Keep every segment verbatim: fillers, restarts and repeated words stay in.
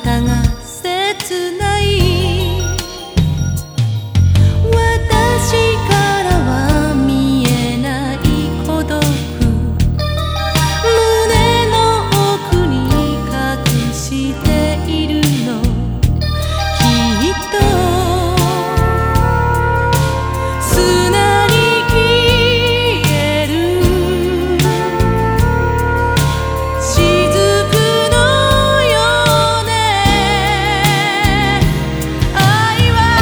たが切ない私からは見えない孤独胸の奥に隠しているのきっと砂に消える雫のようね愛は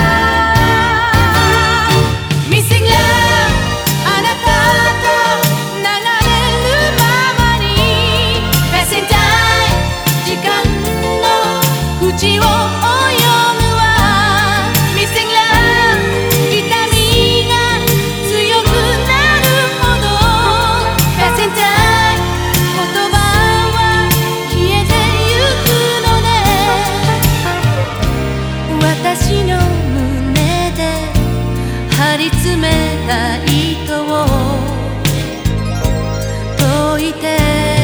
Missing Love あなたと流れるままに Passing Time 時間の淵を泳ぐわ Missing Love 痛みが強くなるほど Passing Time 言葉は消えてゆくのね私の胸で張り詰めた糸を解いて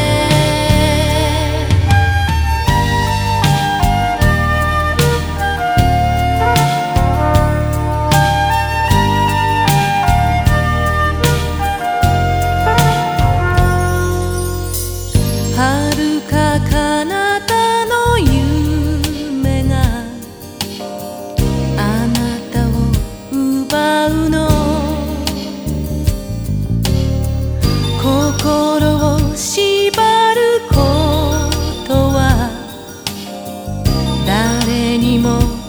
遥か彼方の夢があなたを奪うの心を縛ることは誰にも